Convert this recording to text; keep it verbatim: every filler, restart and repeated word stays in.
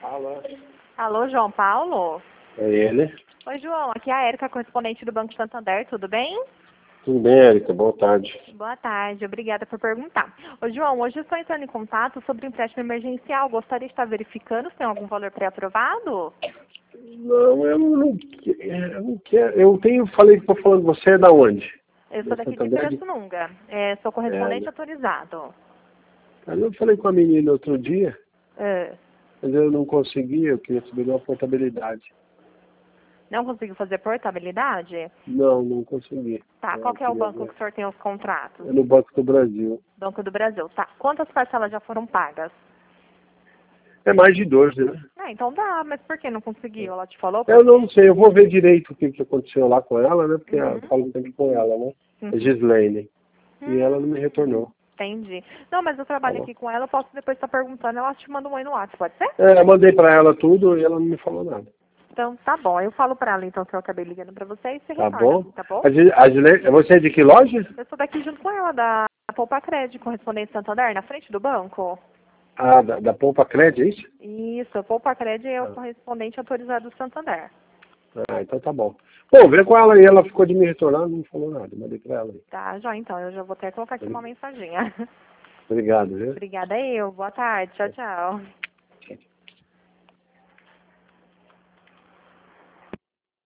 Alô? Alô, João Paulo? É ele? Oi, João. Aqui é a Érica, correspondente do Banco Santander. Tudo bem? Tudo bem, Érica? Boa tarde. Boa tarde. Obrigada por perguntar. Ô, João, hoje eu estou entrando em contato sobre empréstimo emergencial. Gostaria de estar verificando se tem algum valor pré-aprovado? Não, eu não, que- eu não quero. Eu tenho, falei que estou falando, você é da onde? Eu sou Da daqui de Santander? Pirassununga. É, sou É, correspondente né? autorizado. Mas eu falei com a menina outro dia, É, mas eu não consegui, eu queria saber uma portabilidade. não conseguiu fazer portabilidade? Não, não consegui. Tá. Qual Eu que é o queria banco que ver. o senhor tem os contratos? É no Banco do Brasil. Banco do Brasil. Tá. Quantas parcelas já foram pagas? É mais de doze, né? Ah, então dá. Mas por que não conseguiu? Ela te falou por Eu quê? não sei, eu vou ver direito o que, que aconteceu lá com ela, né? Porque eu Uhum. falo também com ela, né? É Uhum. Gislaine. E ela não me Hum, retornou. entendi. Não, mas eu Tá trabalho bom. aqui com ela, eu posso depois estar perguntando, ela te manda um oi no WhatsApp, pode ser? É, eu mandei pra ela tudo e ela não me falou nada. Então, tá bom. Eu falo pra ela, então, que eu acabei ligando pra você e você Tá retorna, bom? tá bom? A, Gis- a Gislaine, você é de que loja? Eu sou daqui junto com ela, da Poupa Crédito, correspondente Santander, na frente do banco. Ah, da, da Poupa Crédito, é isso? Isso, a Poupa Crédito é o Ah, correspondente autorizado do Santander. ah, então tá bom. Bom, vê com ela aí, ela ficou de me retornar, não falou nada, mandei pra ela aí. Tá, já então, eu já vou até colocar aqui uma mensaginha. Obrigado, viu? Obrigada eu, boa tarde, tchau, tchau.